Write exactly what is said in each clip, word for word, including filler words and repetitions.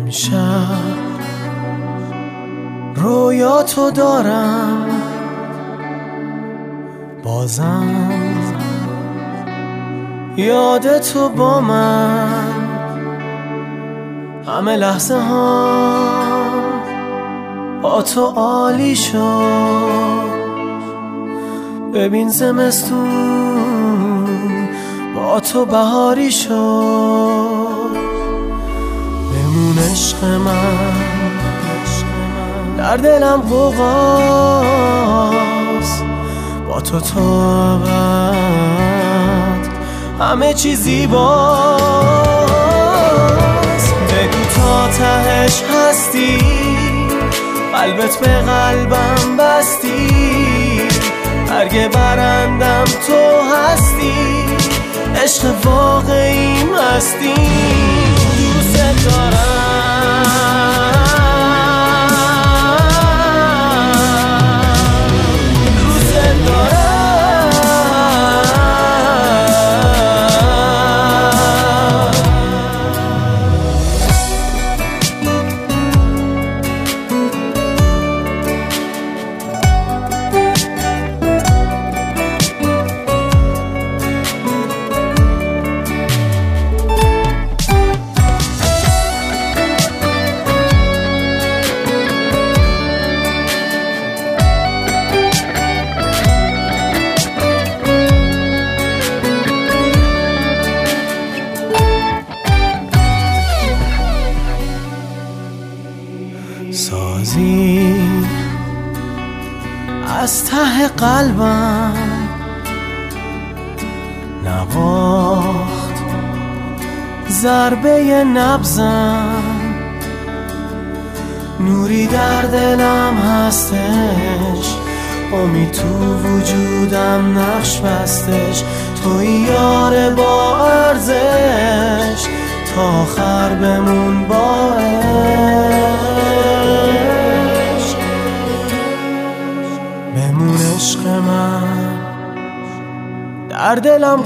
امشب رویا تو دارم، بازم یاد تو با من، همه لحظه ها با تو عالی شد. ببین زمستون با تو بهاری شد. بمون عشق من، در دلم غوغاست، با تو تا ابد همه چی زیباست. بگو تا تهش هستی، قلبت به قلبم بستی، برگ برندم تو هستی، عشق واقعی مستی. دوست دارم، دوست دارم. سازی از ته قلبم نواخت ضربه نبضم، نوری در دلم هستش، امید تو وجودم نقش بستش. توی یار با ارزش، تا آخر بمون با عشق. بمون عشق من، در دلم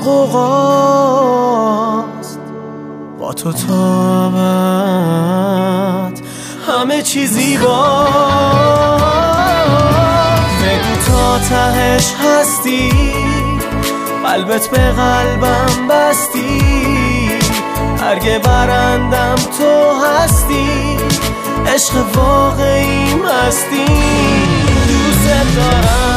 غوغاست، با تو تا ابد همه چی زیباست. بگو تا تهش هستی، قلبت به قلبم بستی، برگ برندم تو هستی، عشق واقعی مستی. دوست دارم.